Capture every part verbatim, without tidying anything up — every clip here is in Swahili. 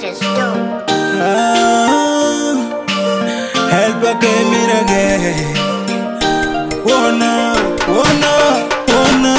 Just do. Ah, help a me again. Wanna, wanna, wanna,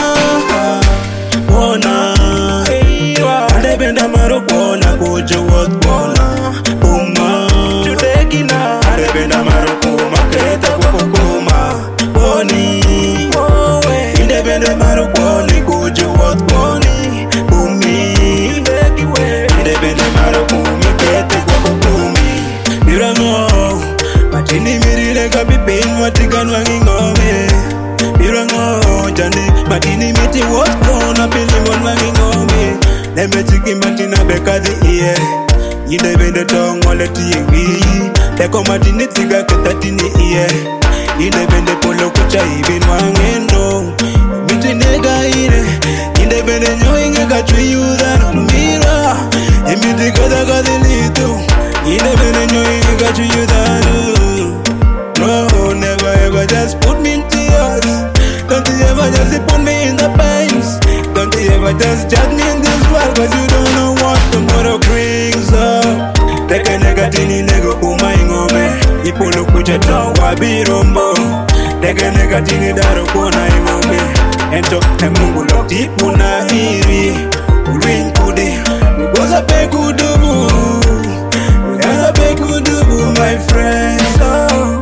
wanna. Ande benda maro wanna go jo what wanna. Uma, today kina. Ande benda maro kuma kreta kwa kuma. Woni, ande benda maro wanna go jo what wanna. Umi, ande benda maro kuma kreta kwa kuma. Mirango, matini mirile kapi pain matikan wangi ngome. Mirango, jani matini miti what gonna be limon wangi ngome. Neme chiki matina beka di iye. Inde bende tong wale tiye wii. Teko matini tiga ketatini iye. Inde bende polo kucha ibin wangendo. Miti nega ine. Inde bende nyoinge kachui yudhan mira. Imiti kata kadilito. Inde bende nyoinge kachui yudhan. No, never ever just put me in tears. Don't you ever just put me in the pains. Don't you ever just judge me in this world, cause you don't know what tomorrow brings up. Take a negatini nego kuma ingome. Ipolo kucha tawa birombo. Take a negatini daro kona ingome. Ento emungu lo tipu na hiri. Urin kudi. Ugoza pe kudubu. Ugoza pe kudubu, my friends. Oh.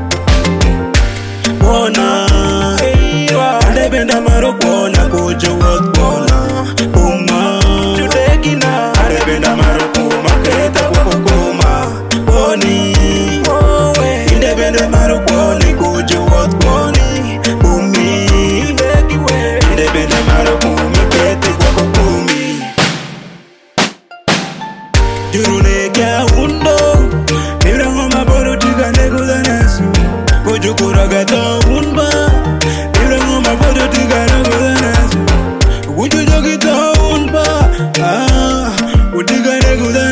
Wanna. Ande benda maro kona kujo what wanna. Uma, today kina. Ande benda maro kuma kreta kwa kuma. Woni, inde benda maro kona kujo what wanna. Umi, inde benda maro kuma kreta kwa kumi. Jurune kya undo. Mirango maboro tiga negula nasu. Kujo kuragata unba. Mirango maboro tiga negula nasu. Would you jog it down, ba? Ah, would you get a good